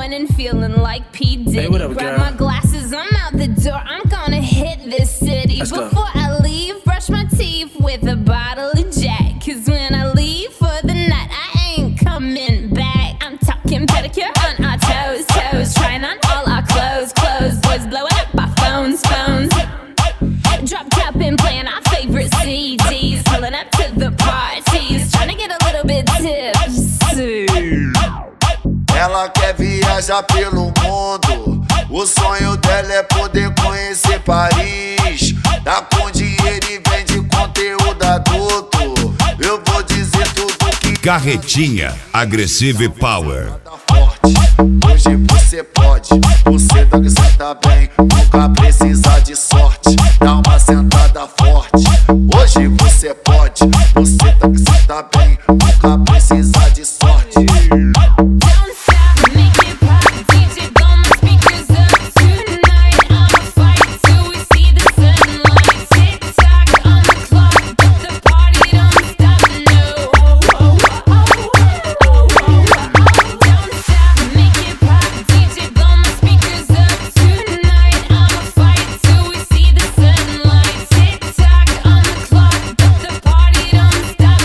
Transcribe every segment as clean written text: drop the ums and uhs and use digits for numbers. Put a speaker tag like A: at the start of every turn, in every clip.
A: morning feeling like P. Diddy.
B: Hey, what up,
A: grab
B: girl?
A: my glasses, I'm out the door. I'm gonna hit this city.
B: Let's go.
A: Before I leave, brush my teeth with a bottle of Jack. Cause when I leave for the night, I ain't coming back. I'm talking pedicure on our toes, toes. Trying on all our clothes, clothes. Boys blowing up our phones, phones. Drop top and playing our favorite CDs. Pulling up to the parties, trying to get a little bit tipsy.
C: Ela quer viajar pelo mundo. O sonho dela é poder conhecer Paris. Tá com dinheiro e vende conteúdo adulto. Eu vou dizer tudo que
D: Carretinha Agressive Power.
C: forte. Hoje você pode, você tá que senta bem. Nunca precisa de sorte, dá uma sentada forte. Hoje você pode, você tá que senta bem. Nunca precisa de sorte.
A: Don't stop, make it pop. DJ, blow my speakers up tonight. I'ma fight till we see the sunlight. Tick tock on the clock, but the party don't stop. No. Don't stop, make it pop. DJ, blow my speakers up tonight. I'ma fight till we see the sunlight. Tick tock on the clock, but the party don't stop.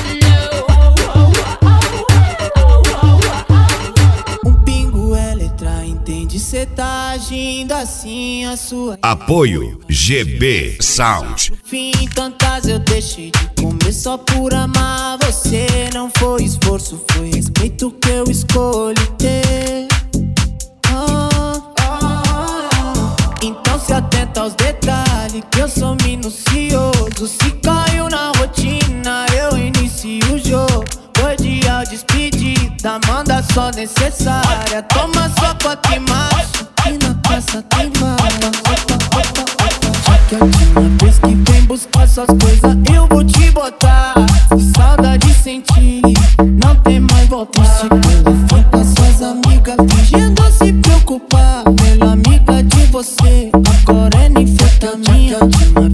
E: Pingo é letra, entende? Cê tá agindo assim, a sua
D: Apoio GB Sound.
E: fim. Tantas eu deixei de comer só por amar você. Não foi esforço, foi respeito que eu escolhi ter. Então se atenta aos detalhes, que eu sou minucioso. Se caiu na rotina, eu inicio o jogo. Cordial despedida, manda só necessária. Toma só quatro e macho, e na praça tem bala. Já que a última vez que vem buscar suas coisas, eu vou te botar. Se saudade sentir, não tem mais volta. Esse telefone com suas amigas, fingindo se preocupar. Melhor amiga de você, agora é ninfetamina. Já que a última